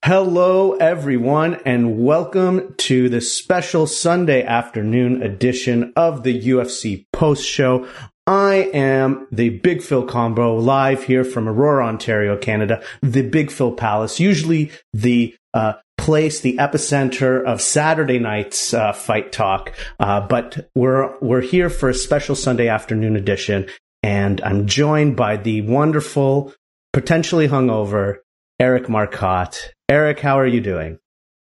Hello, everyone, and welcome to the special Sunday afternoon edition of the UFC Post Show. I am the Big Phil Combo, live here from Aurora, Ontario, Canada, the Big Phil Palace, usually the place, the epicenter of Saturday night's fight talk. But we're here for a special Sunday afternoon edition, and I'm joined by the wonderful, potentially hungover Eric Marcotte. Eric, how are you doing?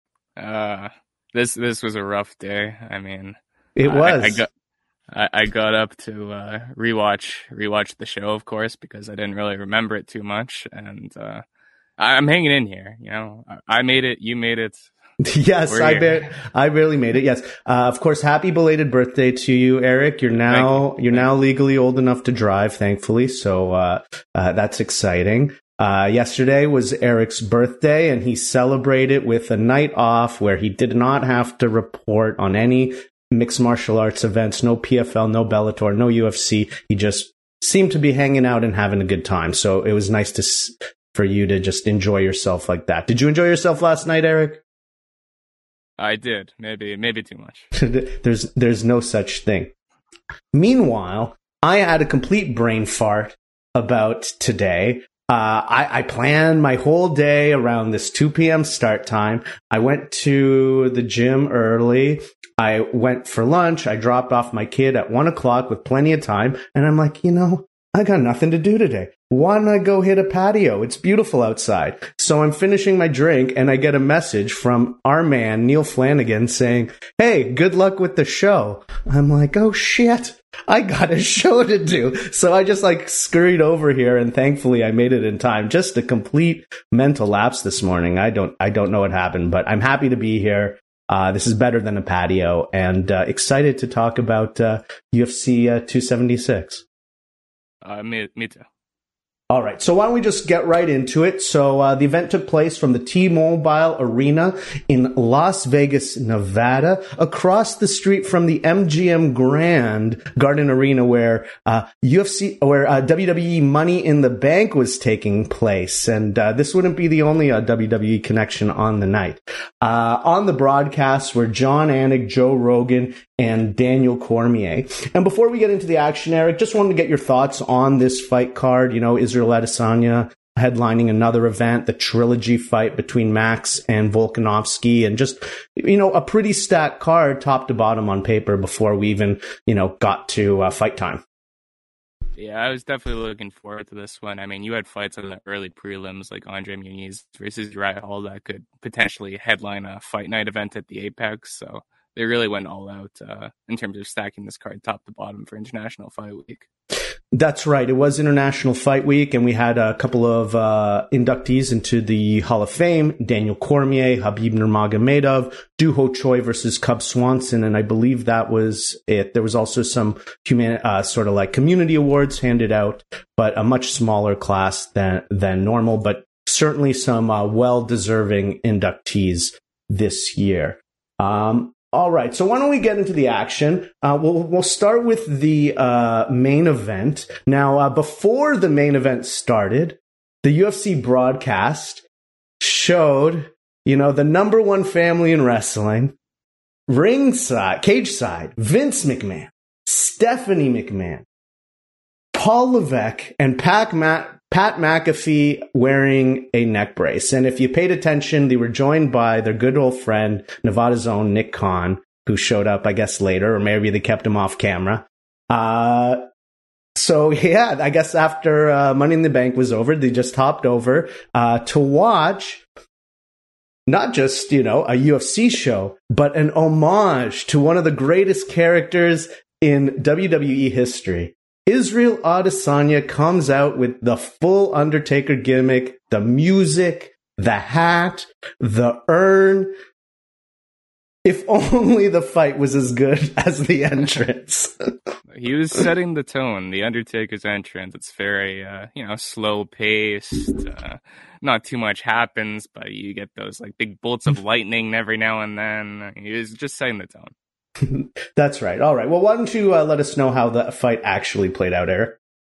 This was a rough day. I mean, it was. I got up to rewatch the show, of course, because I didn't really remember it too much, and I'm hanging in here. You know, I made it. You made it. Yes, I barely made it. Yes, of course. Happy belated birthday to you, Eric. You're now legally old enough to drive, thankfully. So that's exciting. Yesterday was Eric's birthday, and he celebrated with a night off where he did not have to report on any mixed martial arts events, no PFL, no Bellator, no UFC. He just seemed to be hanging out and having a good time. So it was nice for you to just enjoy yourself like that. Did you enjoy yourself last night, Eric? I did. Maybe too much. There's no such thing. Meanwhile, I had a complete brain fart about today. I planned my whole day around this 2 p.m. start time. I went to the gym early. I went for lunch. I dropped off my kid at 1 o'clock with plenty of time. And I'm like, I got nothing to do today. Why don't I go hit a patio? It's beautiful outside. So I'm finishing my drink and I get a message from our man, Neil Flanagan, saying, "Hey, good luck with the show." I'm like, oh shit, I got a show to do. So I just scurried over here, and thankfully I made it in time. Just a complete mental lapse this morning. I don't know what happened, but I'm happy to be here. This is better than a patio, and excited to talk about UFC 276. Me too. All right, so why don't we just get right into it? So the event took place from the T-Mobile Arena in Las Vegas, Nevada, across the street from the MGM Grand Garden Arena, where WWE Money in the Bank was taking place. And this wouldn't be the only WWE connection on the night. On the broadcast were Jon Anik, Joe Rogan, and Daniel Cormier. And before we get into the action, Eric, just wanted to get your thoughts on this fight card. Israel Adesanya headlining another event, the trilogy fight between Max and Volkanovski, and just, a pretty stacked card top to bottom on paper before we even, got to fight time. Yeah, I was definitely looking forward to this one. I mean, you had fights on the early prelims like Andre Muniz versus Uriah Hall that could potentially headline a fight night event at the Apex, so they really went all out in terms of stacking this card top to bottom for International Fight Week. That's right. It was International Fight Week, and we had a couple of inductees into the Hall of Fame. Daniel Cormier, Khabib Nurmagomedov, Doo Ho Choi versus Cub Swanson, and I believe that was it. There was also some community awards handed out, but a much smaller class than normal, but certainly some well-deserving inductees this year. All right, so why don't we get into the action? We'll start with the main event. Now, before the main event started, the UFC broadcast showed, the number one family in wrestling, cage side, Vince McMahon, Stephanie McMahon, Paul Levesque, and Pat McAfee wearing a neck brace. And if you paid attention, they were joined by their good old friend, Nevada's own Nick Khan, who showed up, I guess, later, or maybe they kept him off camera. So, yeah, I guess after Money in the Bank was over, they just hopped over to watch not just, a UFC show, but an homage to one of the greatest characters in WWE history. Israel Adesanya comes out with the full Undertaker gimmick, the music, the hat, the urn. If only the fight was as good as the entrance. He was setting the tone. The Undertaker's entrance, it's very, slow paced. Not too much happens, but you get those big bolts of lightning every now and then. He was just setting the tone. That's right. All right. Well, why don't you let us know how the fight actually played out, Eric?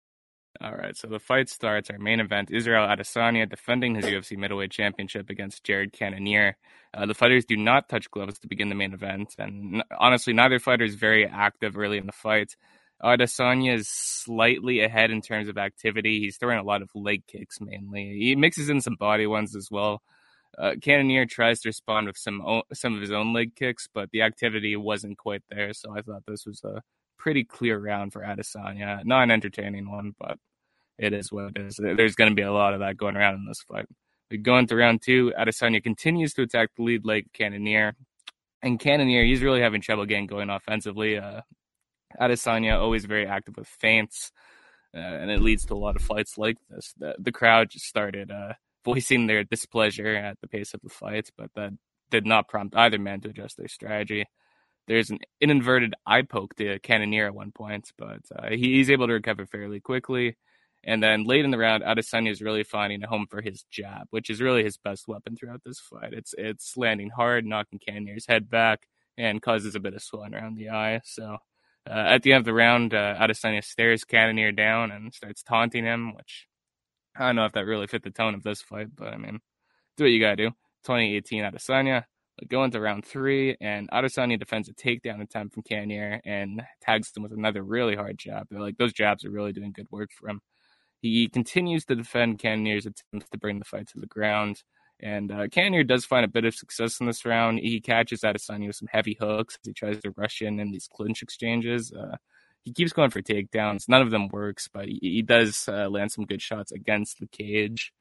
All right, so the fight starts. Our main event: Israel Adesanya defending his UFC middleweight championship against Jared Cannonier. The fighters do not touch gloves to begin the main event, and honestly, neither fighter is very active early in the fight. Adesanya is slightly ahead in terms of activity. He's throwing a lot of leg kicks mainly. He mixes in some body ones as well. Cannonier tries to respond with some of his own leg kicks, but the activity wasn't quite there. So I thought this was a pretty clear round for Adesanya. Not an entertaining one, but it is what it is. There's going to be a lot of that going around in this fight. We go into round two. Adesanya continues to attack the lead leg Cannonier. And Cannonier, he's really having trouble getting going offensively. Adesanya always very active with feints, and it leads to a lot of fights like this. The crowd just started voicing their displeasure at the pace of the fight, but that did not prompt either man to adjust their strategy. There's an inverted eye poke to Cannonier at one point, but he's able to recover fairly quickly. And then late in the round, Adesanya is really finding a home for his jab, which is really his best weapon throughout this fight. It's landing hard, knocking Cannonier's head back, and causes a bit of swelling around the eye. So at the end of the round, Adesanya stares Cannonier down and starts taunting him, which I don't know if that really fit the tone of this fight, but I mean, do what you gotta do. 2018 Adesanya. We go into round three, and Adesanya defends a takedown attempt from Cannonier and tags him with another really hard jab. Those jabs are really doing good work for him. He continues to defend Cannonier's attempts to bring the fight to the ground, and Cannonier does find a bit of success in this round. He catches Adesanya with some heavy hooks as he tries to rush in these clinch exchanges. He keeps going for takedowns. None of them works, but he does land some good shots against the cage.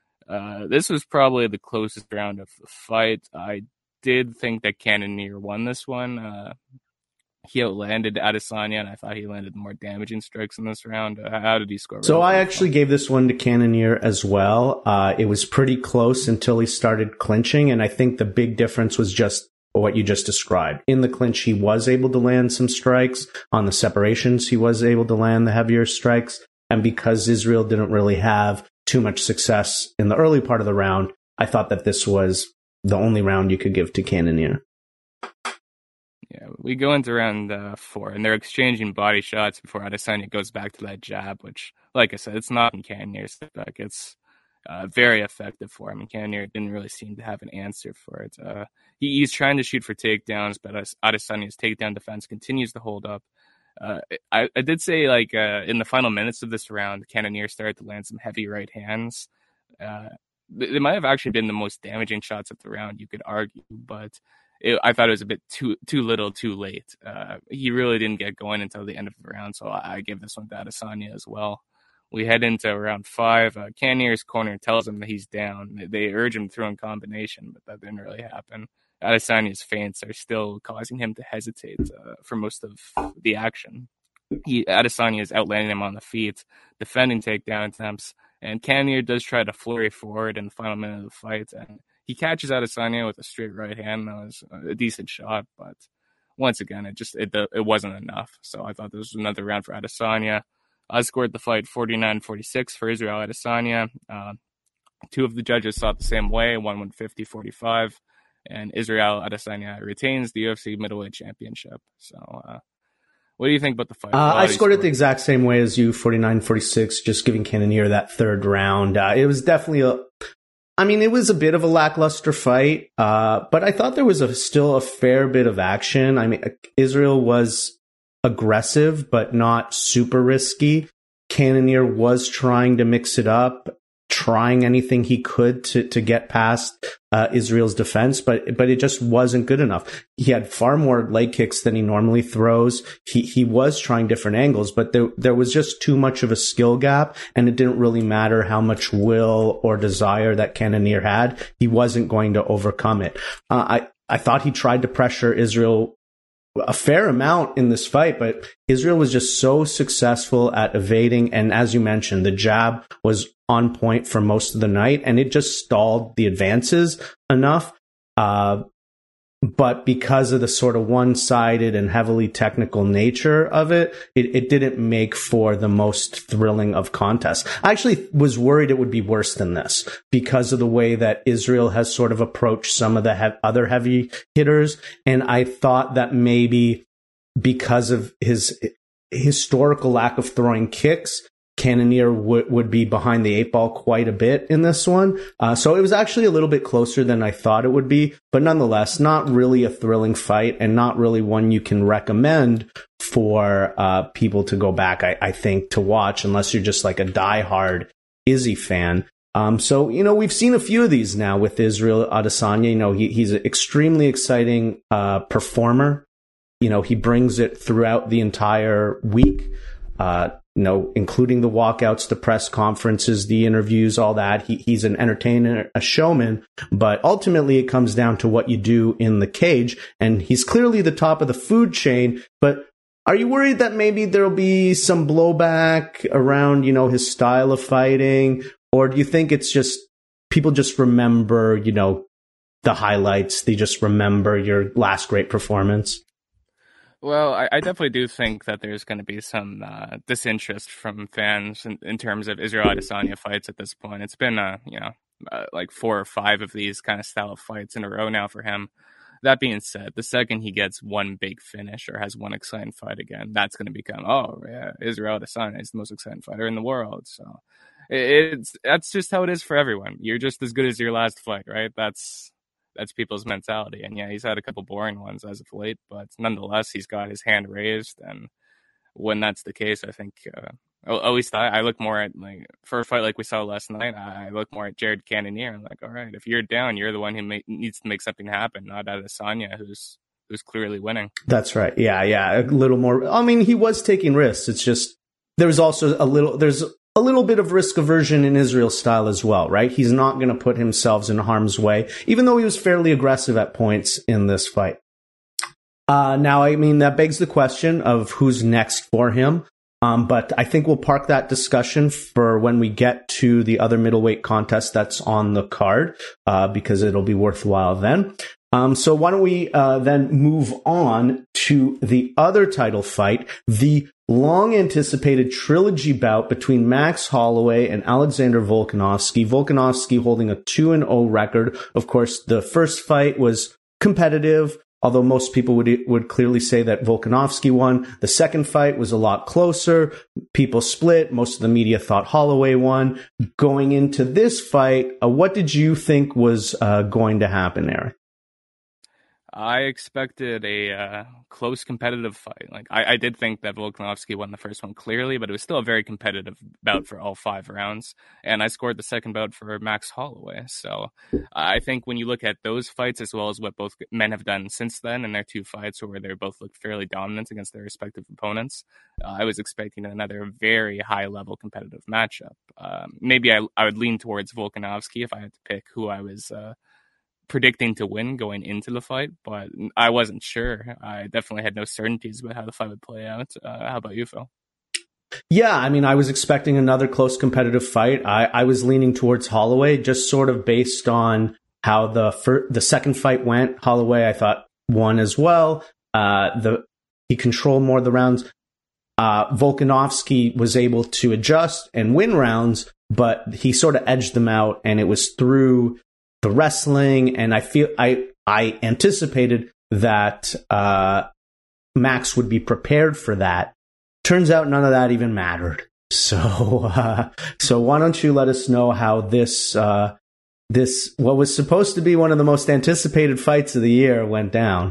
This was probably the closest round of the fight. I did think that Cannonier won this one. He outlanded Adesanya, and I thought he landed more damaging strikes in this round. How did he score? So I actually gave this one to Cannonier as well. It was pretty close until he started clinching, and I think the big difference was just what you just described. In the clinch, he was able to land some strikes. On the separations, he was able to land the heavier strikes. And because Israel didn't really have too much success in the early part of the round, I thought that this was the only round you could give to Cannonier. Yeah, we go into round four, and they're exchanging body shots before Adesanya goes back to that jab, which, like I said, it's not in Cannonier's back. It's very effective for him, and Cannonier didn't really seem to have an answer for it. He's trying to shoot for takedowns, but Adesanya's takedown defense continues to hold up. I did say, in the final minutes of this round, Cannonier started to land some heavy right hands. They might have actually been the most damaging shots of the round, you could argue, but I thought it was a bit too little, too late. He really didn't get going until the end of the round, so I give this one to Adesanya as well. We head into round five. Cannonier's corner tells him that he's down. They urge him to throw in combination, but that didn't really happen. Adesanya's feints are still causing him to hesitate for most of the action. Adesanya is outlanding him on the feet, defending takedown attempts, and Cannonier does try to flurry forward in the final minute of the fight, and he catches Adesanya with a straight right hand. That was a decent shot, but once again, it wasn't enough. So I thought this was another round for Adesanya. I scored the fight 49-46 for Israel Adesanya. Two of the judges saw it the same way. One went 50-45, and Israel Adesanya retains the UFC middleweight championship. So what do you think about the fight? I scored it the exact same way as you, 49-46, just giving Cannonier that third round. It was definitely it was a bit of a lackluster fight, but I thought there was still a fair bit of action. I mean, Israel was aggressive, but not super risky. Cannonier was trying to mix it up, trying anything he could to get past Israel's defense, but it just wasn't good enough. He had far more leg kicks than he normally throws. He was trying different angles, but there was just too much of a skill gap, and it didn't really matter how much will or desire that Cannonier had. He wasn't going to overcome it. I thought he tried to pressure Israel a fair amount in this fight, but Israel was just so successful at evading. And as you mentioned, the jab was on point for most of the night, and it just stalled the advances enough. But because of the sort of one-sided and heavily technical nature of it, it didn't make for the most thrilling of contests. I actually was worried it would be worse than this because of the way that Israel has sort of approached some of the other heavy hitters. And I thought that maybe because of his historical lack of throwing kicks, Cannonier would be behind the eight ball quite a bit in this one. So it was actually a little bit closer than I thought it would be, but nonetheless, not really a thrilling fight and not really one you can recommend for people to go back, I think, to watch unless you're just like a diehard Izzy fan. So, we've seen a few of these now with Israel Adesanya. He's an extremely exciting performer. He brings it throughout the entire week. Including the walkouts, the press conferences, the interviews, all that. He's an entertainer, a showman, but ultimately it comes down to what you do in the cage. And he's clearly the top of the food chain, but are you worried that maybe there'll be some blowback around, his style of fighting? Or do you think it's just people just remember, the highlights? They just remember your last great performance? Well, I definitely do think that there's going to be some disinterest from fans in terms of Israel Adesanya fights at this point. It's been, like 4 or 5 of these kind of style of fights in a row now for him. That being said, the second he gets one big finish or has one exciting fight again, that's going to become, oh, yeah, Israel Adesanya is the most exciting fighter in the world. So that's just how it is for everyone. You're just as good as your last fight, right? That's people's mentality. And yeah, he's had a couple boring ones as of late, but nonetheless, he's got his hand raised. And when that's the case, I think, at least I look more at, like, for a fight like we saw last night, I look more at Jared Cannonier. I'm like, all right, if you're down, you're the one who needs to make something happen, not Adesanya, who's clearly winning. That's right. Yeah. A little more. I mean, he was taking risks. It's just, there's also there's a little bit of risk aversion in Israel's style as well, right? He's not going to put himself in harm's way, even though he was fairly aggressive at points in this fight. Now, I mean, that begs the question of who's next for him. But I think we'll park that discussion for when we get to the other middleweight contest that's on the card, because it'll be worthwhile then. So why don't we then move on to the other title fight, the long-anticipated trilogy bout between Max Holloway and Alexander Volkanovski. Volkanovski holding a 2-0 record. Of course, the first fight was competitive, although most people would clearly say that Volkanovski won. The second fight was a lot closer. People split. Most of the media thought Holloway won. Going into this fight, what did you think was going to happen, Eric? I expected a close competitive fight. Like I did think that Volkanovski won the first one clearly, but it was still a very competitive bout for all 5 rounds. And I scored the second bout for Max Holloway. So I think when you look at those fights as well as what both men have done since then in their 2 fights where they both looked fairly dominant against their respective opponents, I was expecting another very high level competitive matchup. Maybe I would lean towards Volkanovski if I had to pick who I was predicting to win going into the fight, but I wasn't sure. I definitely had no certainties about how the fight would play out. How about you, Phil? Yeah, I mean, I was expecting another close competitive fight. I was leaning towards Holloway, just sort of based on how the second fight went. Holloway, I thought, won as well. He controlled more of the rounds. Volkanovski was able to adjust and win rounds, but he sort of edged them out, and it was through the wrestling, and I anticipated that Max would be prepared for that. Turns out none of that even mattered. So why don't you let us know how this what was supposed to be one of the most anticipated fights of the year went down?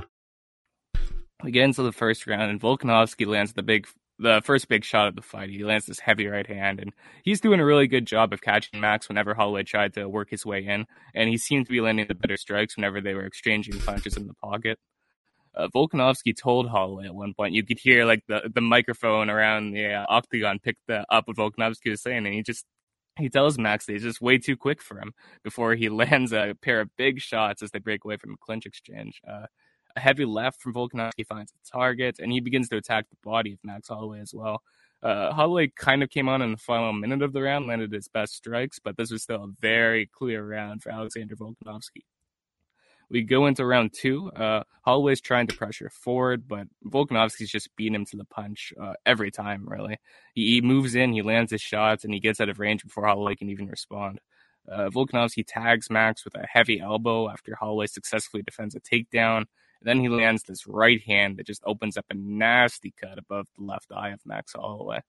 We get into the first round, and Volkanovski lands the first big shot of the fight. He lands this heavy right hand, and he's doing a really good job of catching Max whenever Holloway tried to work his way in, and he seemed to be landing the better strikes whenever they were exchanging punches in the pocket. Volkanovski told Holloway at one point, you could hear like the microphone around the octagon pick up what Volkanovski was saying, and he tells Max that he's just way too quick for him before he lands a pair of big shots as they break away from a clinch exchange. A heavy left from Volkanovski finds a target, and he begins to attack the body of Max Holloway as well. Holloway kind of came on in the final minute of the round, landed his best strikes, but this was still a very clear round for Alexander Volkanovski. We go into round 2. Holloway's trying to pressure forward, but Volkanovski's just beating him to the punch every time, really. He moves in, he lands his shots, and he gets out of range before Holloway can even respond. Volkanovski tags Max with a heavy elbow after Holloway successfully defends a takedown. Then he lands this right hand that just opens up a nasty cut above the left eye of Max Holloway.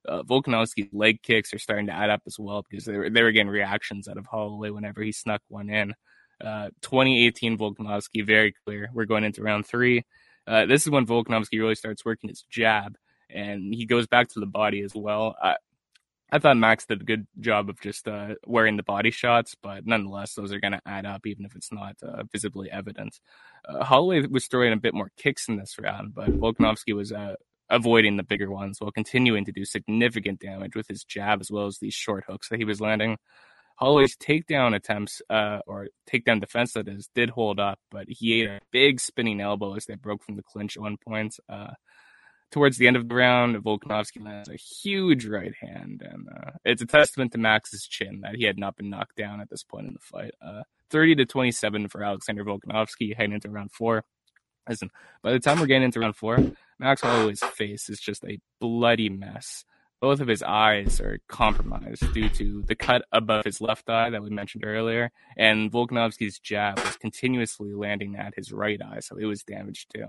Volkanovski's leg kicks are starting to add up as well because they were getting reactions out of Holloway whenever he snuck one in. 2018 Volkanovski, very clear. We're going into round 3. This is when Volkanovski really starts working his jab, and he goes back to the body as well. I thought Max did a good job of just wearing the body shots, but nonetheless, those are going to add up even if it's not visibly evident. Holloway was throwing a bit more kicks in this round, but Volkanovski was avoiding the bigger ones while continuing to do significant damage with his jab as well as these short hooks that he was landing. Holloway's takedown attempts, or takedown defense that is, did hold up, but he ate a big spinning elbow as they broke from the clinch at one point. Towards the end of the round, Volkanovski lands a huge right hand, and it's a testament to Max's chin that he had not been knocked down at this point in the fight. 30-27 for Alexander Volkanovski heading into round 4. Listen, by the time we're getting into round 4, Max Holloway's face is just a bloody mess. Both of his eyes are compromised due to the cut above his left eye that we mentioned earlier, and Volkanovski's jab was continuously landing at his right eye, so it was damaged too.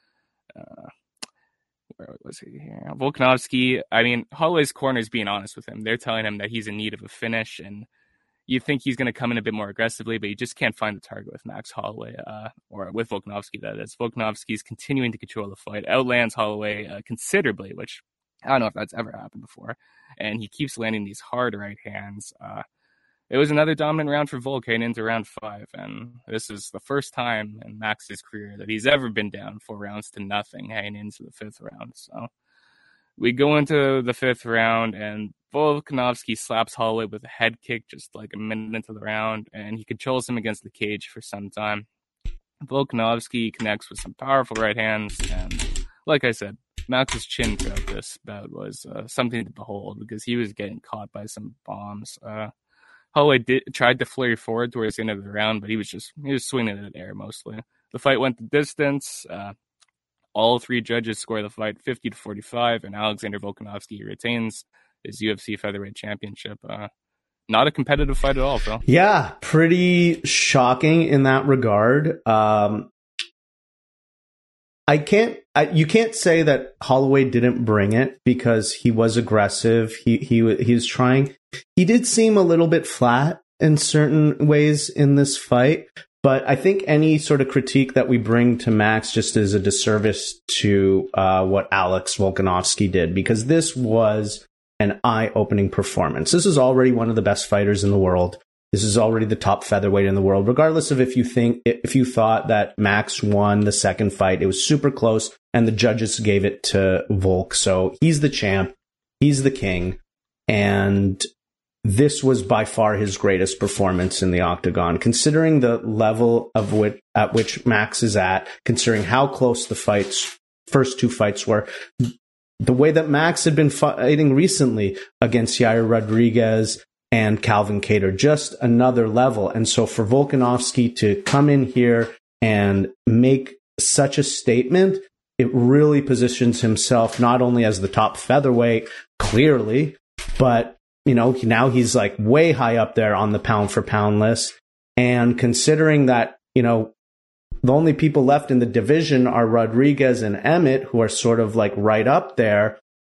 Where was he here? Volkanovski, I mean, Holloway's corner is being honest with him. They're telling him that he's in need of a finish, and you think he's going to come in a bit more aggressively, but you just can't find the target with Max Holloway, or with Volkanovski, that is. Volkanovski's continuing to control the fight, outlands Holloway considerably, which I don't know if that's ever happened before, and he keeps landing these hard right hands. It was another dominant round for Volk heading into round 5, and this is the first time in Max's career that he's ever been down 4 rounds to nothing heading into the 5th round. So we go into the 5th round, and Volkanovski slaps Holloway with a head kick just like a minute into the round, and he controls him against the cage for some time. Volkanovski connects with some powerful right hands, and like I said, Max's chin throughout this bout was something to behold because he was getting caught by some bombs. Holloway tried to flurry forward towards the end of the round, but he was swinging at air mostly. The fight went the distance. All 3 judges score the fight 50-45, and Alexander Volkanovski retains his UFC featherweight championship. Not a competitive fight at all, Phil. Yeah, pretty shocking in that regard. You can't say that Holloway didn't bring it because he was aggressive. He was trying. He did seem a little bit flat in certain ways in this fight, but I think any sort of critique that we bring to Max just is a disservice to what Alex Volkanovski did, because this was an eye-opening performance. This is already one of the best fighters in the world. This is already the top featherweight in the world, regardless of if you thought that Max won the second fight. It was super close, and the judges gave it to Volk. So he's the champ. He's the king. And this was by far his greatest performance in the octagon, considering the level at which Max is at, considering how close the first 2 fights were. The way that Max had been fighting recently against Yair Rodriguez and Calvin Kattar, just another level. And so for Volkanovski to come in here and make such a statement, it really positions himself not only as the top featherweight, clearly, but now he's like way high up there on the pound for pound list. And considering that, the only people left in the division are Rodriguez and Emmett, who are sort of like right up there,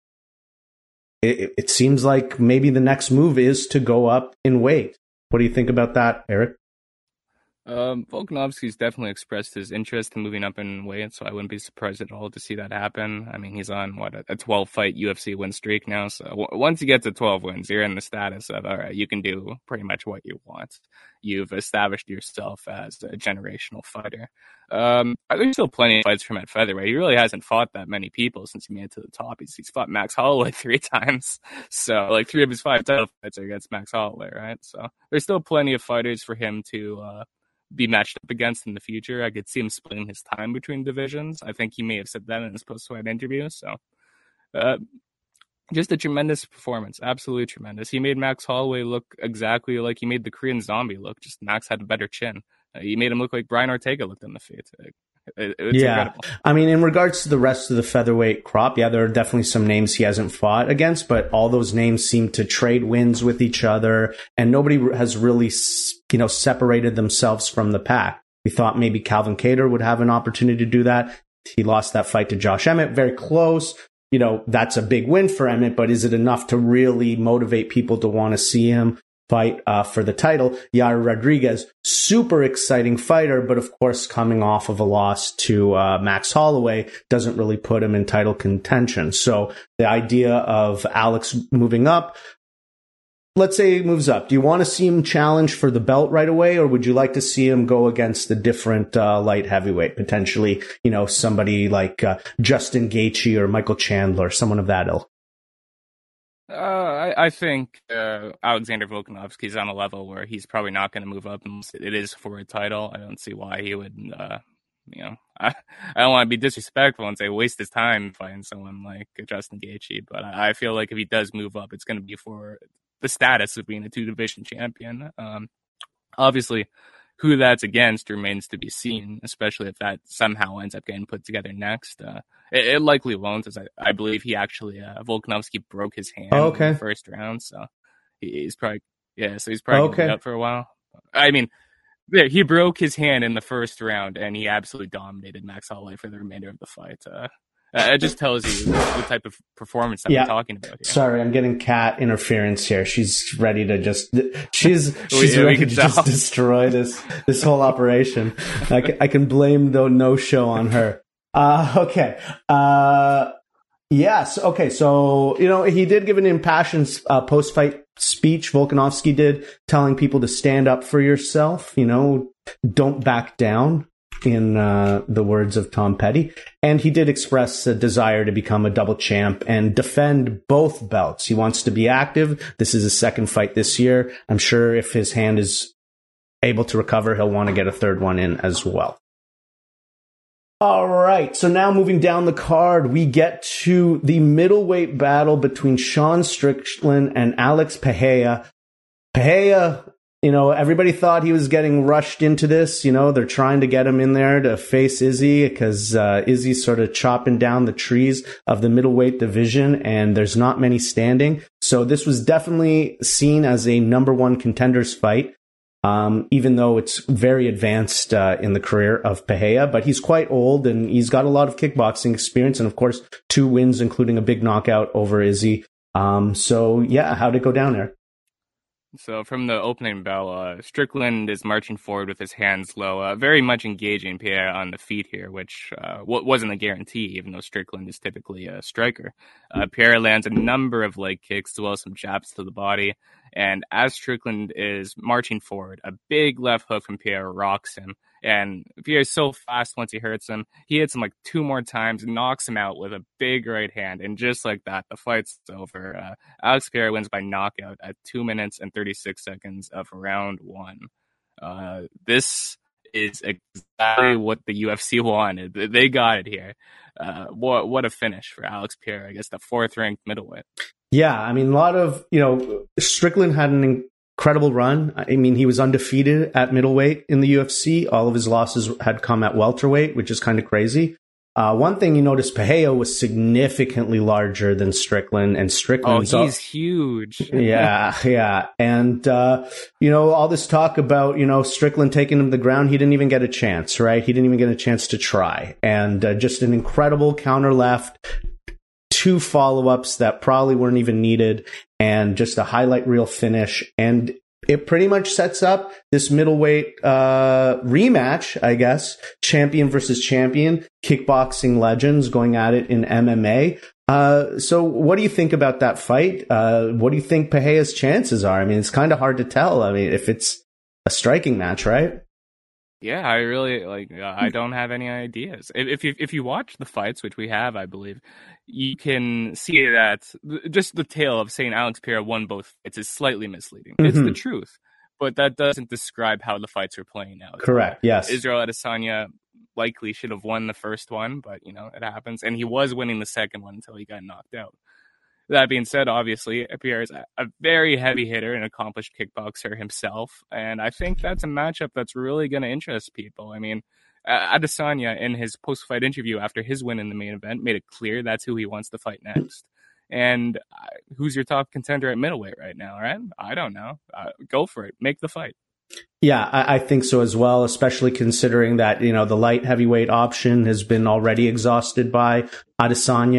it seems like maybe the next move is to go up in weight. What do you think about that, Eric? Volkanovski's definitely expressed his interest in moving up in weight, so I wouldn't be surprised at all to see that happen. I mean, he's on, a 12-fight UFC win streak now, so once you get to 12 wins, you're in the status of, all right, you can do pretty much what you want. You've established yourself as a generational fighter. There's still plenty of fights from at featherweight. He really hasn't fought that many people since he made it to the top. He's fought Max Holloway 3 times, so 3 of his 5 title fights are against Max Holloway, right? So there's still plenty of fighters for him to be matched up against in the future. I could see him splitting his time between divisions. I think he may have said that in his post-fight interview. So just a tremendous performance. Absolutely tremendous. He made Max Holloway look exactly like he made the Korean Zombie look. Just Max had a better chin. He made him look like Brian Ortega looked in the fight. It's incredible. I mean, in regards to the rest of the featherweight crop, there are definitely some names he hasn't fought against, but all those names seem to trade wins with each other, and nobody has really, separated themselves from the pack. We thought maybe Calvin Kattar would have an opportunity to do that. He lost that fight to Josh Emmett, very close. that's a big win for Emmett, but is it enough to really motivate people to want to see him fight for the title? Yair Rodriguez, super exciting fighter, but of course coming off of a loss to Max Holloway doesn't really put him in title contention. So the idea of Alex moving up, let's say he moves up. Do you want to see him challenge for the belt right away, or would you like to see him go against a different light heavyweight, potentially, somebody like Justin Gaethje or Michael Chandler, someone of that ilk? I think Alexander Volkanovski's on a level where he's probably not going to move up unless it is for a title. I don't see why he would, I don't want to be disrespectful and say waste his time fighting someone like Justin Gaethje, but I feel like if he does move up, it's going to be for the status of being a 2-division champion. Obviously, who that's against remains to be seen, especially if that somehow ends up getting put together next. It likely won't, as I believe he actually, Volkanovski broke his hand in the first round, so he's probably going to be out for a while. I mean, he broke his hand in the first round, and he absolutely dominated Max Holloway for the remainder of the fight. It just tells you the type of performance that we're talking about here. Sorry, I'm getting cat interference here. She's ready to she's ready to just destroy this whole operation. I can blame the no-show on her. Okay. Yes. Okay. So, he did give an impassioned post-fight speech, Volkanovski did, telling people to stand up for yourself, don't back down, in the words of Tom Petty. And he did express a desire to become a double champ and defend both belts. He wants to be active. This is his second fight this year. I'm sure if his hand is able to recover, he'll want to get a third one in as well. All right, so now moving down the card, we get to the middleweight battle between Sean Strickland and Alex Pereira. Pereira, everybody thought he was getting rushed into this. They're trying to get him in there to face Izzy because Izzy's sort of chopping down the trees of the middleweight division, and there's not many standing. So this was definitely seen as a number one contenders fight. Even though it's very advanced in the career of Pereira, but he's quite old and he's got a lot of kickboxing experience and, of course, 2 wins, including a big knockout over Izzy. How'd it go down there? So from the opening bell, Strickland is marching forward with his hands low, very much engaging Pereira on the feet here, which wasn't a guarantee, even though Strickland is typically a striker. Pereira lands a number of leg kicks as well as some jabs to the body. And as Strickland is marching forward, a big left hook from Pereira rocks him. And Pereira is so fast once he hits him. He hits him like 2 more times, knocks him out with a big right hand. And just like that, the fight's over. Alex Pereira wins by knockout at 2 minutes and 36 seconds of round 1. This is exactly what the UFC wanted. They got it here. What a finish for Alex Pereira, I guess the 4th ranked middleweight. Yeah, I mean, a lot of, Strickland had an incredible run. I mean, he was undefeated at middleweight in the UFC. All of his losses had come at welterweight, which is kind of crazy. One thing you notice, Pereira was significantly larger than Strickland, and Strickland's he's huge. Yeah. And, all this talk about, Strickland taking him to the ground, he didn't even get a chance, right? He didn't even get a chance to try. And just an incredible counter left, 2 follow-ups that probably weren't even needed, and just a highlight reel finish. And it pretty much sets up this middleweight rematch, I guess. Champion versus champion, kickboxing legends going at it in MMA. So what do you think about that fight? What do you think Pereira's chances are? I mean, it's kind of hard to tell. I mean, if it's a striking match, right? Yeah, I really I don't have any ideas. If you watch the fights, which we have, I believe, you can see that just the tale of saying Alex Pereira won both fights is slightly misleading. Mm-hmm. It's the truth, but that doesn't describe how the fights are playing out. Correct. Yes. Israel Adesanya likely should have won the first one, but it happens, and he was winning the second one until he got knocked out. That being said, obviously, Pereira is a very heavy hitter and accomplished kickboxer himself, and I think that's a matchup that's really going to interest people. I mean, Adesanya, in his post-fight interview after his win in the main event, made it clear that's who he wants to fight next. And who's your top contender at middleweight right now, right? I don't know. Go for it. Make the fight. Yeah, I think so as well, especially considering that, the light heavyweight option has been already exhausted by Adesanya.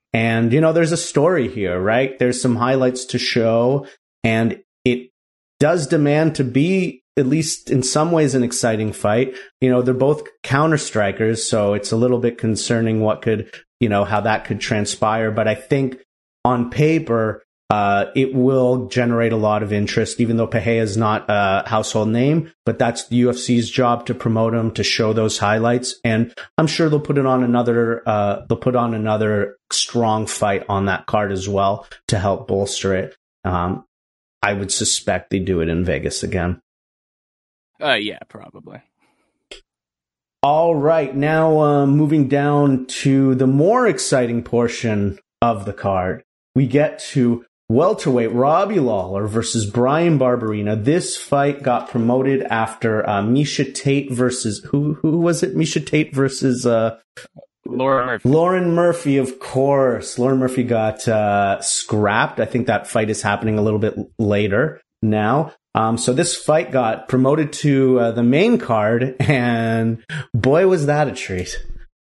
And, there's a story here, right? There's some highlights to show, and it does demand to be, at least in some ways, an exciting fight. They're both counter strikers, so it's a little bit concerning what could, how that could transpire. But I think on paper, it will generate a lot of interest, even though Pereira is not a household name, but that's the UFC's job to promote him, to show those highlights. And I'm sure they'll put on another strong fight on that card as well to help bolster it. I would suspect they do it in Vegas again. Yeah, probably. All right. Now, moving down to the more exciting portion of the card, we get to welterweight Robbie Lawler versus Bryan Barberena. This fight got promoted after Miesha Tate versus who was it? Miesha Tate versus Lauren Murphy. Lauren Murphy, of course. Lauren Murphy got scrapped. I think that fight is happening a little bit later now. So this fight got promoted to the main card, and boy, was that a treat.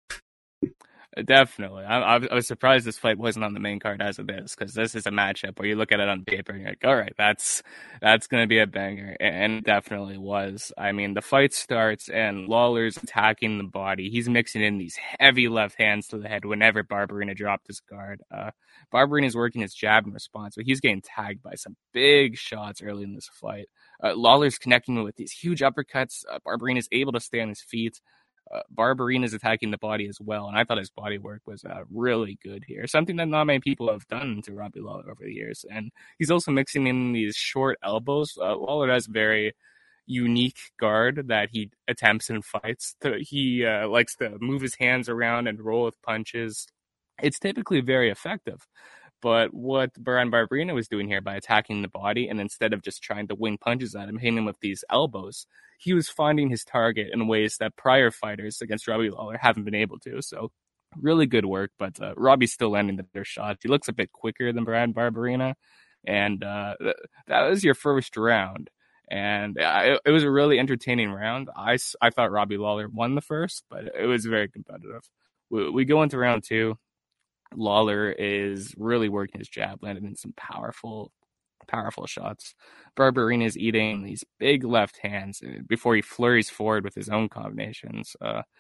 Definitely. I was surprised this fight wasn't on the main card as it is, because this is a matchup where you look at it on paper and you're like, all right, that's going to be a banger. And it definitely was. I mean, the fight starts and Lawler's attacking the body. He's mixing in these heavy left hands to the head whenever Barberena dropped his guard. Barberena's working his jab in response, but he's getting tagged by some big shots early in this fight. Lawler's connecting with these huge uppercuts. Barberena's able to stay on his feet. Barberena is attacking the body as well, and I thought his body work was really good here. Something that not many people have done to Robbie Lawler over the years. And he's also mixing in these short elbows. Lawler has a very unique guard that he attempts in fights. He likes to move his hands around and roll with punches. It's typically very effective. But what Bryan Barberena was doing here by attacking the body, and instead of just trying to wing punches at him, hitting him with these elbows, he was finding his target in ways that prior fighters against Robbie Lawler haven't been able to. So really good work, but Robbie's still landing their shots. He looks a bit quicker than Bryan Barberena, and that was your first round. And it was a really entertaining round. I thought Robbie Lawler won the first, but it was very competitive. We go into round two. Lawler is really working his jab, landing in some powerful shots. Barberena is eating these big left hands before he flurries forward with his own combinations.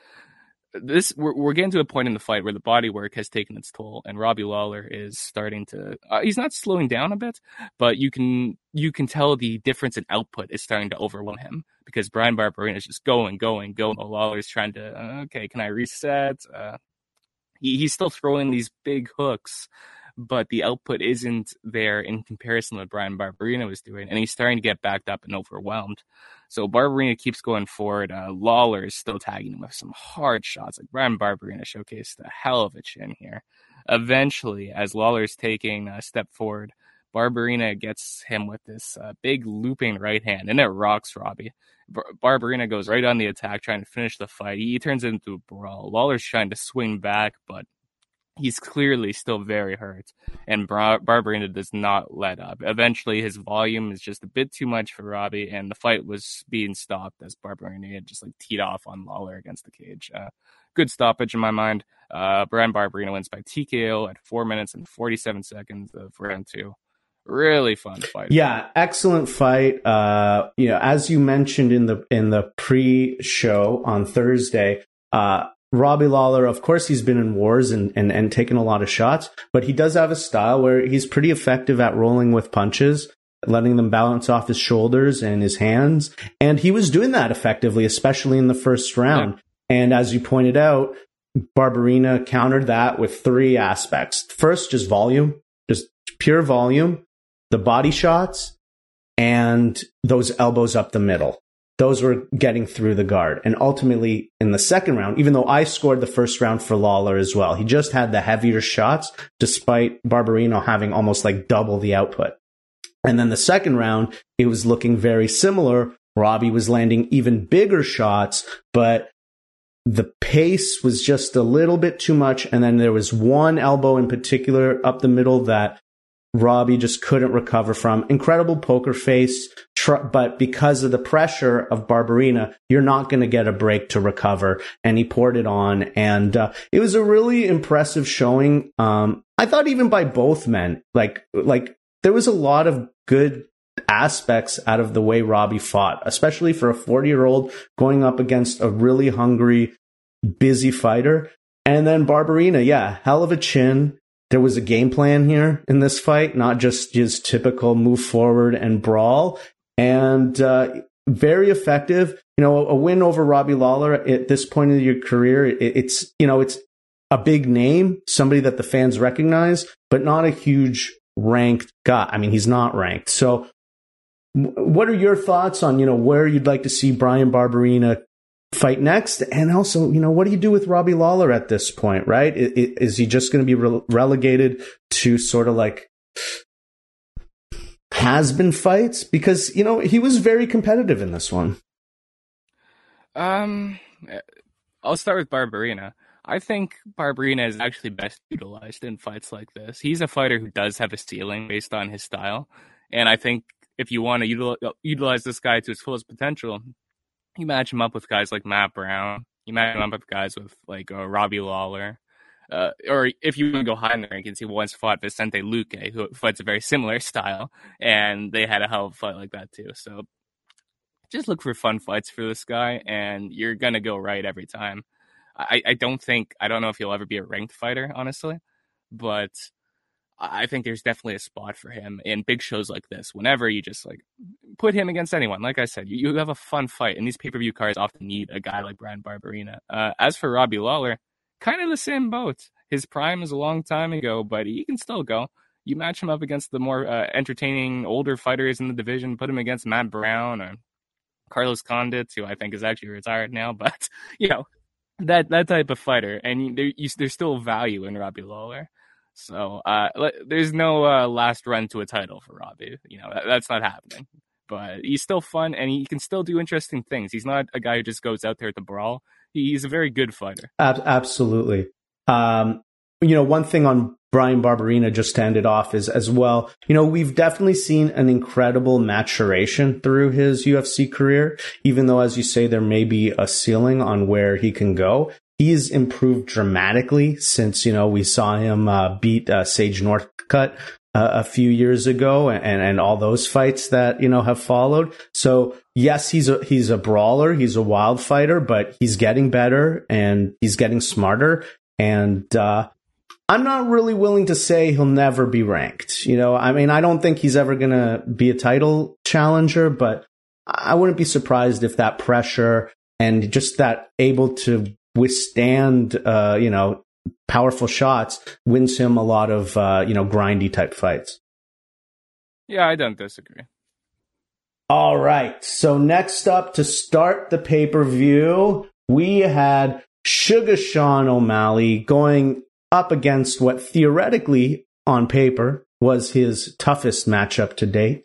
We're getting to a point in the fight where the body work has taken its toll, and Robbie Lawler is starting to. He's not slowing down a bit, but you can tell the difference in output is starting to overwhelm him, because Bryan Barberena is just going. Lawler's trying to. Okay, can I reset? He's still throwing these big hooks, but the output isn't there in comparison to what Bryan Barberena was doing, and he's starting to get backed up and overwhelmed. So Barberena keeps going forward. Lawler is still tagging him with some hard shots. Like Bryan Barberena showcased a hell of a chin here. Eventually, as Lawler's taking a step forward, Barberena gets him with this big looping right hand, and it rocks Robbie. Barberena goes right on the attack, trying to finish the fight. He turns it into a brawl. Lawler's trying to swing back, but he's clearly still very hurt, and Barberena does not let up. Eventually, his volume is just a bit too much for Robbie, and the fight was being stopped as Barberena had just teed off on Lawler against the cage. Good stoppage in my mind. Bryan Barberena wins by TKO at 4 minutes and 47 seconds of round two. Really fun fight. Yeah, excellent fight. As you mentioned in the pre-show on Thursday, Robbie Lawler, of course, he's been in wars and taken a lot of shots, but he does have a style where he's pretty effective at rolling with punches, letting them bounce off his shoulders and his hands. And he was doing that effectively, especially in the first round. Yeah. And as you pointed out, Barberena countered that with three aspects. First, just volume, just pure volume, the body shots, and those elbows up the middle. Those were getting through the guard. And ultimately, in the second round, even though I scored the first round for Lawler as well, he just had the heavier shots, despite Barberena having almost double the output. And then the second round, it was looking very similar. Robbie was landing even bigger shots, but the pace was just a little bit too much. And then there was one elbow in particular up the middle that Robbie just couldn't recover from. Incredible poker face, but because of the pressure of Barberena, you're not going to get a break to recover. And he poured it on. And it was a really impressive showing. I thought even by both men, like there was a lot of good aspects out of the way Robbie fought, especially for a 40-year-old going up against a really hungry, busy fighter. And then Barberena, yeah, hell of a chin. There was a game plan here in this fight, not just his typical move forward and brawl. And very effective. You know, a win over Robbie Lawler at this point in your career, it's a big name, somebody that the fans recognize, but not a huge ranked guy. I mean, he's not ranked. So what are your thoughts on, where you'd like to see Bryan Barberena fight next? And also, what do you do with Robbie Lawler at this point, right? Is he just going to be relegated to sort of like has-been fights? Because, he was very competitive in this one. I'll start with Barberena. I think Barberena is actually best utilized in fights like this. He's a fighter who does have a ceiling based on his style. And I think if you want to utilize this guy to his fullest potential, you match him up with guys like Matt Brown. You match him up with guys with like Robbie Lawler. Or if you want to go high in the rankings, he once fought Vicente Luque, who fights a very similar style. And they had a hell of a fight like that too. So just look for fun fights for this guy, and you're going to go right every time. I don't know if he'll ever be a ranked fighter, honestly. But I think there's definitely a spot for him in big shows like this. Whenever you just like put him against anyone, like I said, you have a fun fight, and these pay-per-view cards often need a guy like Bryan Barberena. As for Robbie Lawler, kind of the same boat. His prime is a long time ago, but he can still go. You match him up against the more entertaining older fighters in the division. Put him against Matt Brown or Carlos Condit, who I think is actually retired now, but that type of fighter, and there's still value in Robbie Lawler. So there's no last run to a title for Robbie. That's not happening. But he's still fun, and he can still do interesting things. He's not a guy who just goes out there to brawl. He's a very good fighter. Absolutely. One thing on Bryan Barberena, just to end it off, is as well, we've definitely seen an incredible maturation through his UFC career, even though, as you say, there may be a ceiling on where he can go. He's improved dramatically since, we saw him beat Sage Northcutt a few years ago, and all those fights that, have followed. So yes, he's a brawler. He's a wild fighter, but he's getting better and he's getting smarter. And, I'm not really willing to say he'll never be ranked. I don't think he's ever going to be a title challenger, but I wouldn't be surprised if that pressure and just that able to withstand, powerful shots wins him a lot of, grindy type fights. Yeah, I don't disagree. All right. So next up, to start the pay-per-view, we had Sugar Sean O'Malley going up against what theoretically on paper was his toughest matchup to date,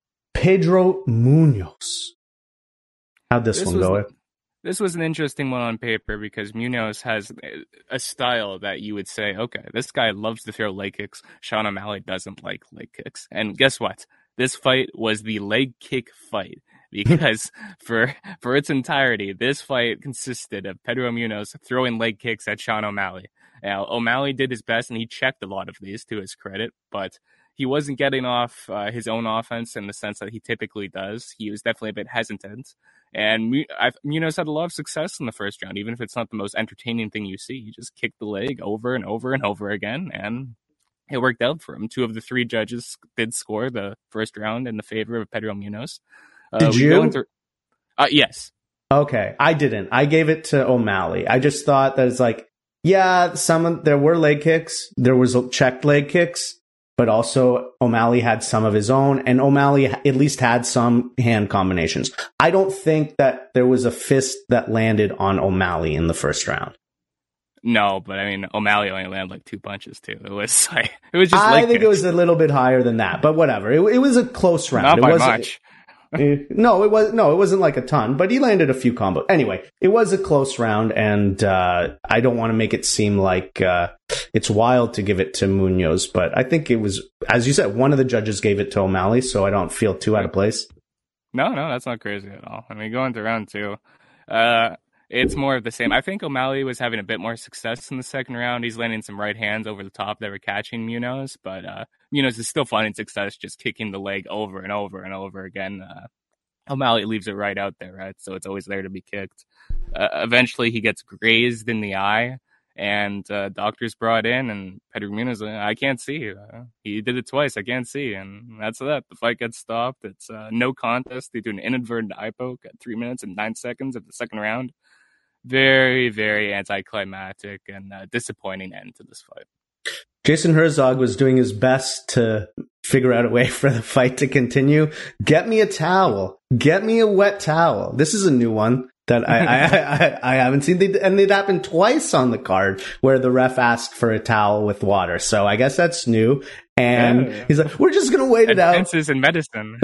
Pedro Munhoz. How'd this one go? This was an interesting one on paper because Munhoz has a style that you would say, okay, this guy loves to throw leg kicks. Sean O'Malley doesn't like leg kicks. And guess what? This fight was the leg kick fight because for its entirety, this fight consisted of Pedro Munhoz throwing leg kicks at Sean O'Malley. Now, O'Malley did his best, and he checked a lot of these to his credit, but he wasn't getting off his own offense in the sense that he typically does. He was definitely a bit hesitant. And Munhoz had a lot of success in the first round, even if it's not the most entertaining thing you see. He just kicked the leg over and over and over again, and it worked out for him. 2 of the 3 judges did score the first round in the favor of Pedro Munhoz. Did you? Yes. Okay, I didn't. I gave it to O'Malley. I just thought that it's like, yeah, there were leg kicks. There was checked leg kicks, but also O'Malley had some of his own, and O'Malley at least had some hand combinations. I don't think that there was a fist that landed on O'Malley in the first round. No, but O'Malley only landed like 2 punches too. It was just. I think it was a little bit higher than that, but whatever. It was a close round. Not by much. It wasn't like a ton, but he landed a few combos. Anyway, it was a close round, and I don't want to make it seem like it's wild to give it to Munoz, but I think it was, as you said, one of the judges gave it to O'Malley, so I don't feel too out of place. No, that's not crazy at all. I mean, going to round two, it's more of the same. I think O'Malley was having a bit more success in the second round. He's landing some right hands over the top that were catching Munoz, but Munoz is still finding success just kicking the leg over and over and over again. O'Malley leaves it right out there, right? So it's always there to be kicked. Eventually, he gets grazed in the eye, and doctors brought in, and Pedro Munoz, I can't see. He did it twice. I can't see, and that's that. The fight gets stopped. It's no contest. They do an inadvertent eye poke at 3 minutes and 9 seconds of the second round. Very, very anticlimactic and disappointing end to this fight. Jason Herzog was doing his best to figure out a way for the fight to continue. Get me a towel. Get me a wet towel. This is a new one that I haven't seen. And it happened twice on the card where the ref asked for a towel with water. So I guess that's new. And he's like, we're just going to wait it out. Advances in medicine.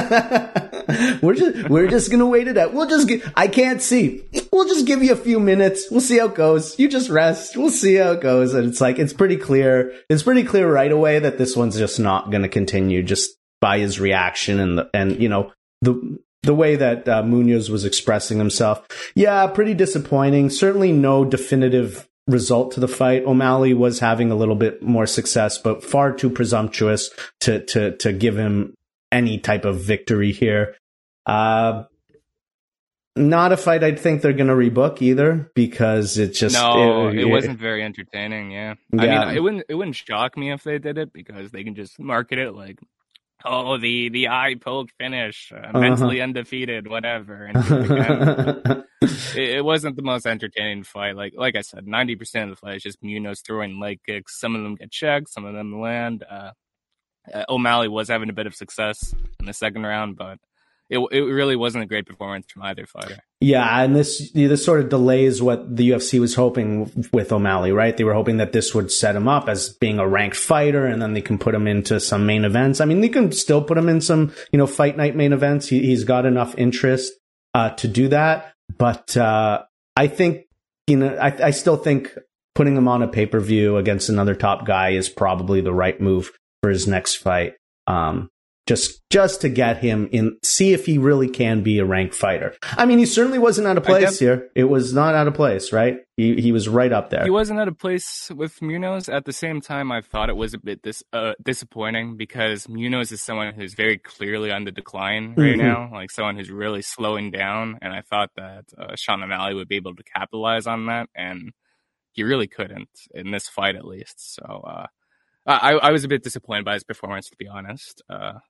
we're just going to wait it out. I can't see. We'll just give you a few minutes. We'll see how it goes. You just rest. We'll see how it goes. And it's like, it's pretty clear right away that this one's just not going to continue just by his reaction and you know, the way that Munoz was expressing himself. Yeah, pretty disappointing. Certainly no definitive result to the fight. O'Malley was having a little bit more success, but far too presumptuous to give him any type of victory here. Not a fight I'd think they're going to rebook either, because it just it wasn't very entertaining. Yeah, I mean, it wouldn't shock me if they did it, because they can just market it like, oh, the eye poke finish, mentally undefeated, whatever. And it wasn't the most entertaining fight. Like I said, 90% of the fight is just Munoz throwing leg kicks. Some of them get checked, some of them land. O'Malley was having a bit of success in the second round, but it really wasn't a great performance from either fighter. Yeah, and this sort of delays what the UFC was hoping with O'Malley, right? They were hoping that this would set him up as being a ranked fighter, and then they can put him into some main events. I mean, they can still put him in some, you know, fight night main events. He's got enough interest to do that. But I think, you know, I still think putting him on a pay-per-view against another top guy is probably the right move for his next fight. Just to get him in, see if he really can be a ranked fighter. I mean, he certainly wasn't out of place here. It was not out of place, right? He was right up there. He wasn't out of place with Munoz. At the same time, I thought it was a bit disappointing, because Munoz is someone who's very clearly on the decline right now, like someone who's really slowing down. And I thought that Sean O'Malley would be able to capitalize on that, and he really couldn't in this fight, at least. So I was a bit disappointed by his performance, to be honest.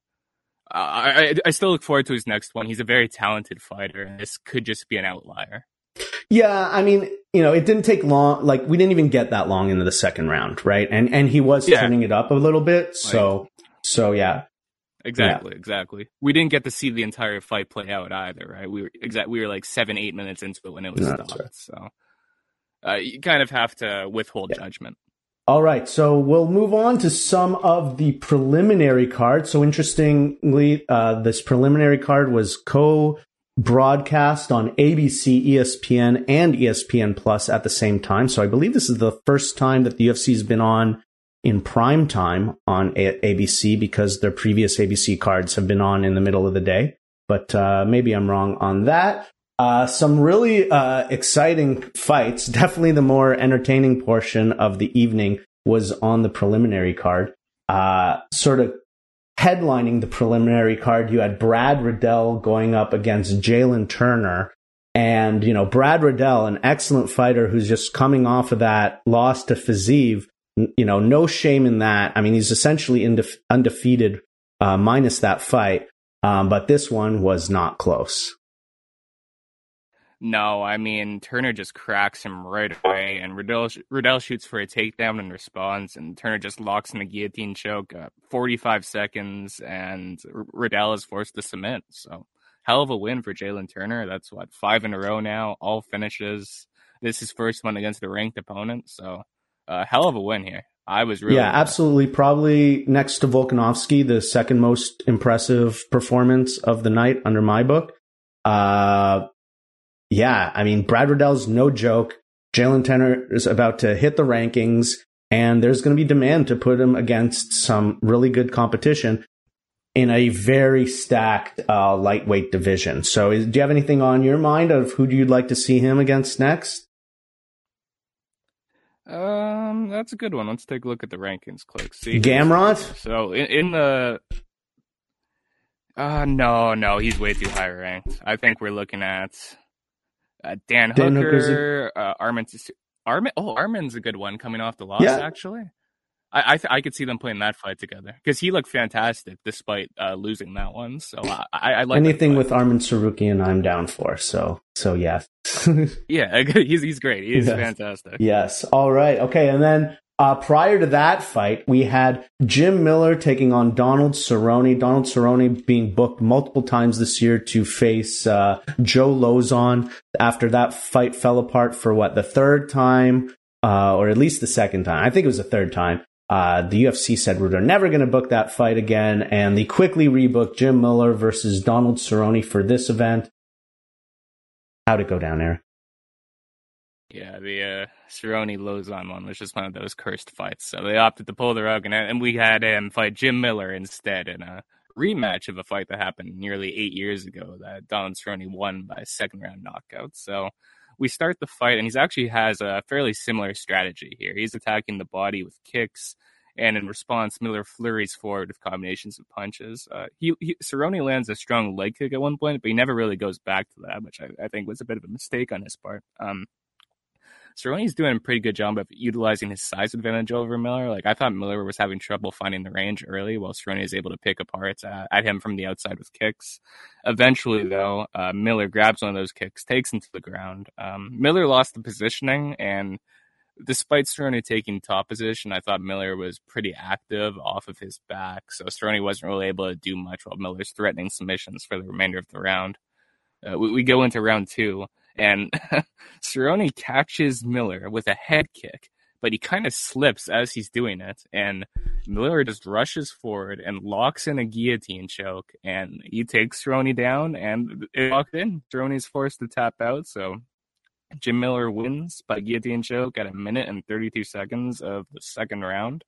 I still look forward to his next one. He's a very talented fighter, and this could just be an outlier. Yeah, I mean, you know, it didn't take long. Like, we didn't even get that long into the second round, right? And he was turning it up a little bit. So yeah. Exactly. We didn't get to see the entire fight play out either, right? We were like 7-8 minutes into it when it was stopped. Right. So you kind of have to withhold judgment. All right, so we'll move on to some of the preliminary cards. So interestingly, this preliminary card was co-broadcast on ABC, ESPN, and ESPN Plus at the same time. So I believe this is the first time that the UFC has been on in prime time on ABC, because their previous ABC cards have been on in the middle of the day. But maybe I'm wrong on that. Some really exciting fights. Definitely the more entertaining portion of the evening was on the preliminary card. Sort of headlining the preliminary card, you had Brad Riddell going up against Jalen Turner. And, you know, Brad Riddell, an excellent fighter who's just coming off of that loss to Fiziev. You know, no shame in that. I mean, he's essentially undefeated minus that fight. But this one was not close. No, I mean, Turner just cracks him right away, and Riddell shoots for a takedown and responds, and Turner just locks in a guillotine choke, 45 seconds, and Riddell is forced to submit. So, hell of a win for Jalen Turner. That's, 5 in a row now, all finishes. This is his first one against a ranked opponent, so hell of a win here. I was really Yeah, absolutely. Probably next to Volkanovski, the second most impressive performance of the night under my book. Yeah, I mean, Brad Riddell's no joke. Jalen Turner is about to hit the rankings, and there's going to be demand to put him against some really good competition in a very stacked lightweight division. So do you have anything on your mind of who you'd like to see him against next? That's a good one. Let's take a look at the rankings quick. See Gamrot? So in the no, he's way too high ranked. I think we're looking at Dan Hooker, Armin's a good one coming off the loss, actually. I could see them playing that fight together because he looked fantastic despite losing that one. So I like anything with Armin Tsarukyan I'm down for. So yes. Yeah, he's great. He's fantastic. Yes. All right. Okay. And then prior to that fight, we had Jim Miller taking on Donald Cerrone. Donald Cerrone being booked multiple times this year to face Joe Lauzon. After that fight fell apart for the third time, or at least the second time. I think it was the third time. The UFC said we're never going to book that fight again, and they quickly rebooked Jim Miller versus Donald Cerrone for this event. How'd it go down, Eric? Yeah, the Cerrone-Lauzon one was just one of those cursed fights. So they opted to pull the rug, and we had him fight Jim Miller instead in a rematch of a fight that happened nearly 8 years ago that Donald Cerrone won by second-round knockout. So we start the fight, and he actually has a fairly similar strategy here. He's attacking the body with kicks, and in response, Miller flurries forward with combinations of punches. Cerrone lands a strong leg kick at one point, but he never really goes back to that, which I think was a bit of a mistake on his part. Cerrone's doing a pretty good job of utilizing his size advantage over Miller. Like, I thought Miller was having trouble finding the range early, while Cerrone is able to pick apart at him from the outside with kicks. Eventually, though, Miller grabs one of those kicks, takes him to the ground. Miller lost the positioning, and despite Cerrone taking top position, I thought Miller was pretty active off of his back, so Cerrone wasn't really able to do much while Miller's threatening submissions for the remainder of the round. We go into round two, and Cerrone catches Miller with a head kick, but he kind of slips as he's doing it, and Miller just rushes forward and locks in a guillotine choke, and he takes Cerrone down, and it locked in. Cerrone's forced to tap out, so Jim Miller wins by guillotine choke at 1 minute and 32 seconds of the second round.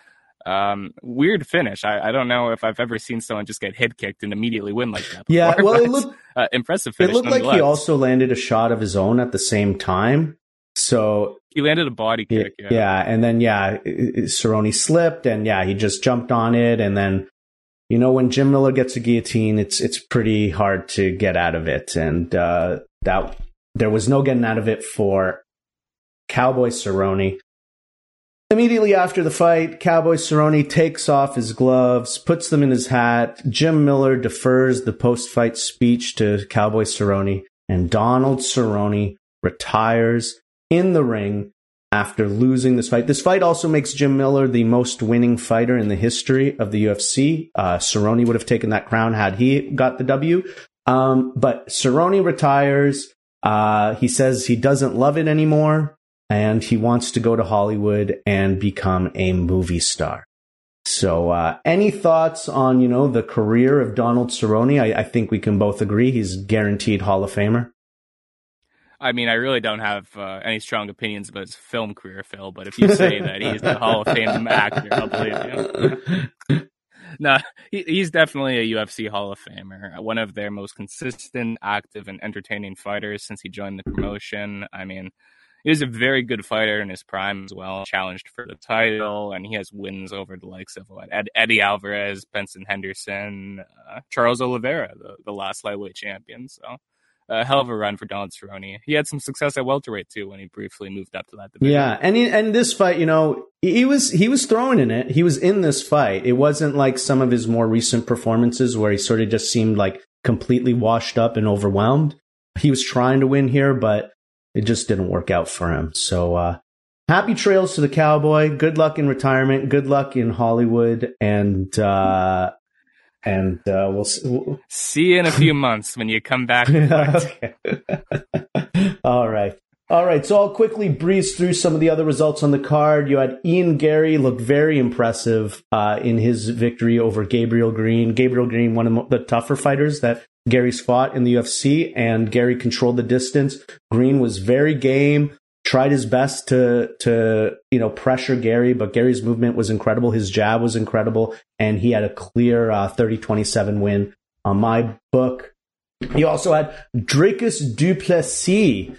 Weird finish. I don't know if I've ever seen someone just get head kicked and immediately win like that before, yeah, well, it looked impressive finish. It looked like he also landed a shot of his own at the same time. So he landed a body kick. Yeah, and then Cerrone slipped, and he just jumped on it, and then when Jim Miller gets a guillotine, it's pretty hard to get out of it, and that there was no getting out of it for Cowboy Cerrone. Immediately after the fight, Cowboy Cerrone takes off his gloves, puts them in his hat. Jim Miller defers the post-fight speech to Cowboy Cerrone, and Donald Cerrone retires in the ring after losing this fight. This fight also makes Jim Miller the most winning fighter in the history of the UFC. Cerrone would have taken that crown had he got the W. But Cerrone retires. He says he doesn't love it anymore, and he wants to go to Hollywood and become a movie star. So any thoughts on, the career of Donald Cerrone? I think we can both agree he's guaranteed Hall of Famer. I mean, I really don't have any strong opinions about his film career, Phil, but if you say that he's the Hall of Fame actor, I'll believe you. No, he's definitely a UFC Hall of Famer, one of their most consistent, active, and entertaining fighters since he joined the promotion. I mean, he was a very good fighter in his prime as well, challenged for the title, and he has wins over the likes of Eddie Alvarez, Benson Henderson, Charles Oliveira, the last lightweight champion. So a hell of a run for Donald Cerrone. He had some success at welterweight too when he briefly moved up to that division. Yeah, and this fight, he was throwing in it. He was in this fight. It wasn't like some of his more recent performances where he sort of just seemed like completely washed up and overwhelmed. He was trying to win here, but it just didn't work out for him. So happy trails to the Cowboy. Good luck in retirement. Good luck in Hollywood. And we'll see you in a few months when you come back. Okay. All right. All right, so I'll quickly breeze through some of the other results on the card. You had Ian Gary look very impressive in his victory over Gabriel Green. Gabriel Green, one of the tougher fighters that Gary's fought in the UFC, and Gary controlled the distance. Green was very game, tried his best to pressure Gary, but Gary's movement was incredible. His jab was incredible, and he had a clear 30-27 win on my book. You also had Dricus du Plessis,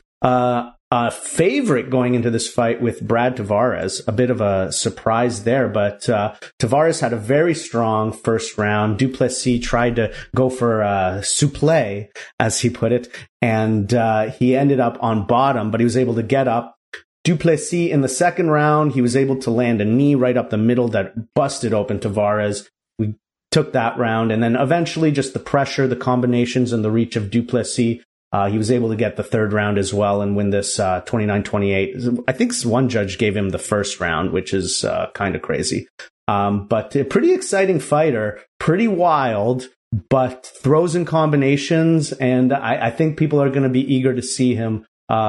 a favorite going into this fight with Brad Tavares. A bit of a surprise there, but Tavares had a very strong first round. Du Plessis tried to go for a souffle, as he put it, and he ended up on bottom, but he was able to get up. Du Plessis in the second round, he was able to land a knee right up the middle that busted open Tavares. We took that round, and then eventually just the pressure, the combinations, and the reach of Du Plessis. He was able to get the third round as well and win this 29-28. I think one judge gave him the first round, which is kind of crazy. But a pretty exciting fighter, pretty wild, but throws in combinations. And I think people are going to be eager to see him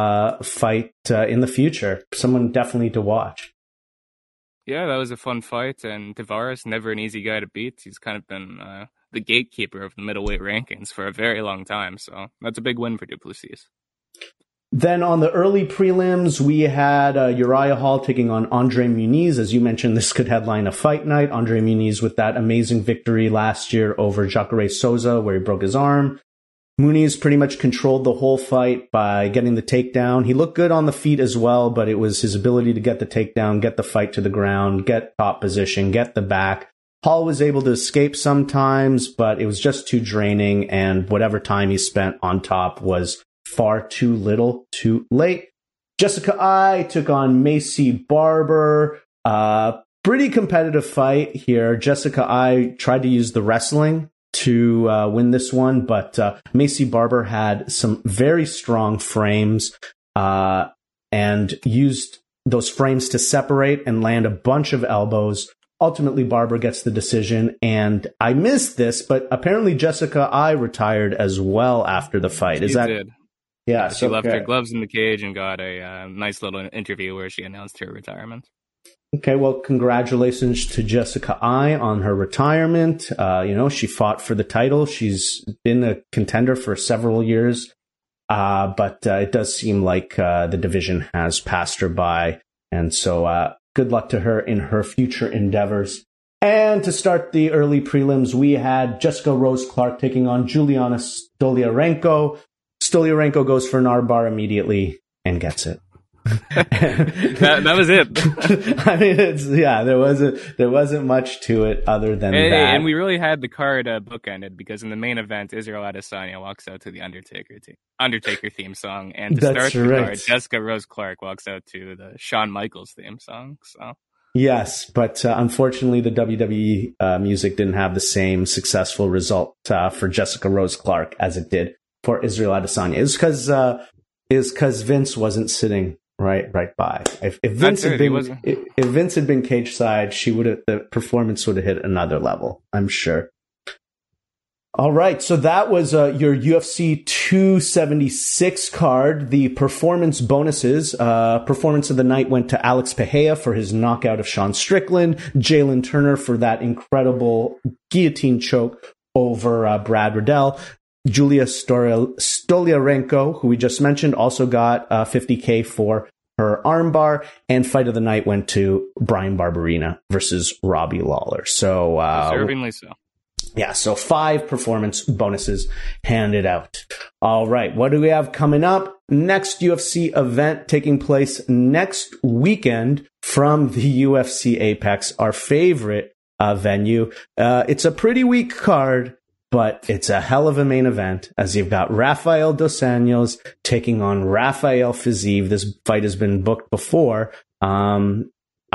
fight in the future. Someone definitely to watch. Yeah, that was a fun fight. And Tavares, never an easy guy to beat. He's kind of been the gatekeeper of the middleweight rankings for a very long time. So that's a big win for Du Plessis. Then on the early prelims, we had Uriah Hall taking on Andre Muniz. As you mentioned, this could headline a fight night. Andre Muniz with that amazing victory last year over Jacare Souza, where he broke his arm. Muniz pretty much controlled the whole fight by getting the takedown. He looked good on the feet as well, but it was his ability to get the takedown, get the fight to the ground, get top position, get the back. Hall was able to escape sometimes, but it was just too draining, and whatever time he spent on top was far too little, too late. Jessica Eye took on Macy Barber. Pretty competitive fight here. Jessica Eye tried to use the wrestling to win this one, but Macy Barber had some very strong frames and used those frames to separate and land a bunch of elbows. Ultimately, Barber gets the decision, and I missed this, but apparently Jessica Eye retired as well after the fight. She did. Yeah, she left her gloves in the cage and got a nice little interview where she announced her retirement. Okay, well, congratulations to Jessica Eye on her retirement. She fought for the title. She's been a contender for several years, but it does seem like the division has passed her by, and so good luck to her in her future endeavors. And to start the early prelims, we had Jessica Rose Clark taking on Juliana Stoliarenko. Stoliarenko goes for an armbar immediately and gets it. that was it. I mean, there wasn't much to it other than that. And we really had the card bookended because in the main event, Israel Adesanya walks out to the Undertaker theme song, and to start the card, Jessica Rose Clark walks out to the Shawn Michaels theme song. So yes, but unfortunately, the WWE music didn't have the same successful result for Jessica Rose Clark as it did for Israel Adesanya. It's because Vince wasn't sitting right by. If Vince had been cage side, the performance would have hit another level, I'm sure. All right, so that was your UFC 276 card. The performance bonuses. Performance of the night went to Alex Pereira for his knockout of Sean Strickland, Jalen Turner for that incredible guillotine choke over Brad Riddell. Julia Stoliarenko, who we just mentioned, also got $50K for her armbar, and fight of the night went to Brian Barberena versus Robbie Lawler. So, deservingly so. Yeah, so 5 performance bonuses handed out. All right, what do we have coming up? Next UFC event taking place next weekend from the UFC Apex, our favorite venue. It's a pretty weak card, but it's a hell of a main event, as you've got Rafael Dos Anjos taking on Rafael Fiziev. This fight has been booked before. Fiziev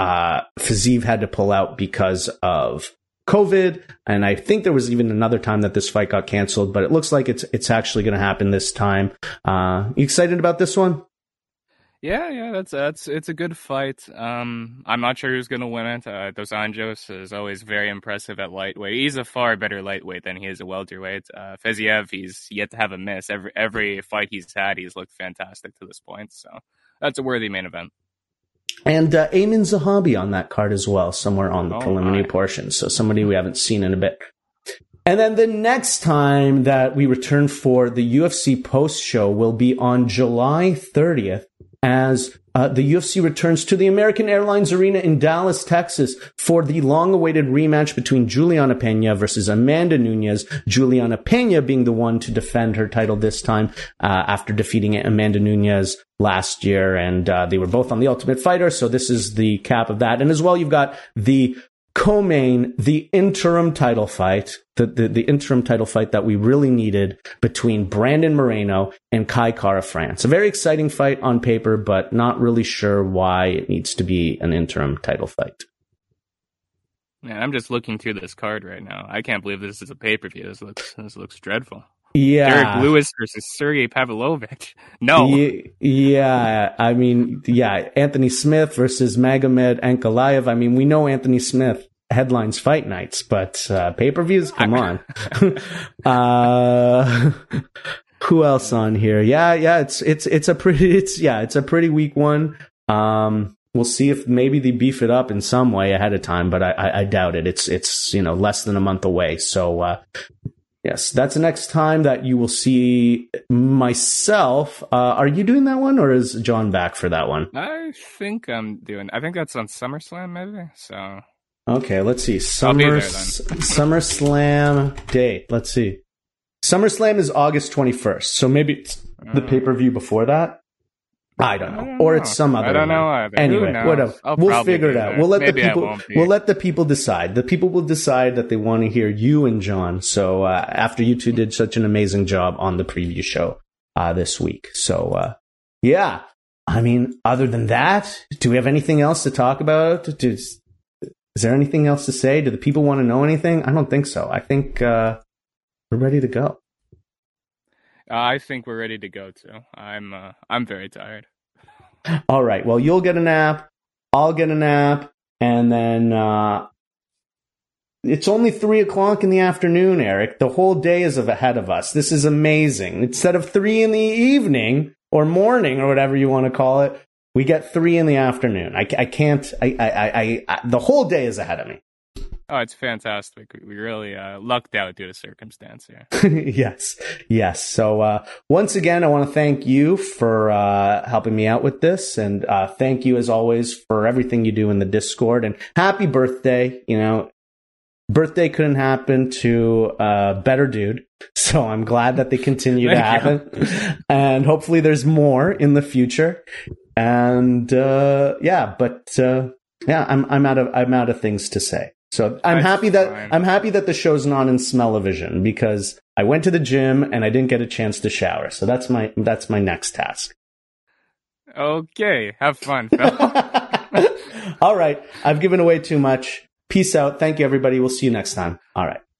had to pull out because of COVID, and I think there was even another time that this fight got canceled, but it looks like it's actually going to happen this time. You excited about this one? Yeah, that's it's a good fight. I'm not sure who's gonna win it. Dos Anjos is always very impressive at lightweight. He's a far better lightweight than he is a welterweight. Fiziev, he's yet to have a miss. Every fight he's had, he's looked fantastic to this point. So that's a worthy main event. And Amin Zahabi on that card as well, somewhere on the preliminary portion. So somebody we haven't seen in a bit. And then the next time that we return for the UFC post show will be on July 30th. As the UFC returns to the American Airlines Arena in Dallas, Texas, for the long-awaited rematch between Juliana Pena versus Amanda Nunes. Juliana Pena being the one to defend her title this time after defeating Amanda Nunes last year, and they were both on The Ultimate Fighter, so this is the cap of that. And as well, you've got the co-main, the interim title fight, the interim title fight that we really needed between Brandon Moreno and Kai Kara France. A very exciting fight on paper, but not really sure why it needs to be an interim title fight. Man, I'm just looking through this card right now. I can't believe this is a pay-per-view. This looks dreadful. Yeah. Derek Lewis versus Sergey Pavlovich. No. Yeah. I mean, yeah. Anthony Smith versus Magomed Ankalaev. I mean, we know Anthony Smith headlines fight nights, but pay-per-views, come on. Who else on here? Yeah. It's a pretty weak one. We'll see if maybe they beef it up in some way ahead of time, but I doubt it. It's less than a month away. So, yes, that's the next time that you will see myself. Are you doing that one, or is John back for that one? I think that's on SummerSlam, maybe. So okay, let's see. SummerSlam date. Let's see. SummerSlam is August 21st, so maybe it's the pay-per-view before that. I don't know. Or it's some other. I don't know either. Anyway, whatever. We'll figure it out. We'll let the people decide. The people will decide that they want to hear you and John. So after you two did such an amazing job on the preview show this week. So yeah. I mean, other than that, do we have anything else to talk about? Is there anything else to say? Do the people want to know anything? I don't think so. I think we're ready to go. I think we're ready to go too. I'm very tired. All right. Well, you'll get a nap. I'll get a nap, and then it's only 3:00 in the afternoon, Eric. The whole day is ahead of us. This is amazing. Instead of 3 in the evening or morning or whatever you want to call it, we get 3 in the afternoon. I can't. The whole day is ahead of me. Oh, it's fantastic. We really lucked out due to circumstance here. Yes. So once again, I want to thank you for helping me out with this, and thank you as always for everything you do in the Discord. And happy birthday! Birthday couldn't happen to a better dude, so I'm glad that they continue to happen, and hopefully there's more in the future. And I'm out of things to say. So I'm happy that the show's not in smell-o-vision, because I went to the gym and I didn't get a chance to shower. So that's my next task. Okay, have fun, Phil. All right, I've given away too much. Peace out. Thank you, everybody. We'll see you next time. All right.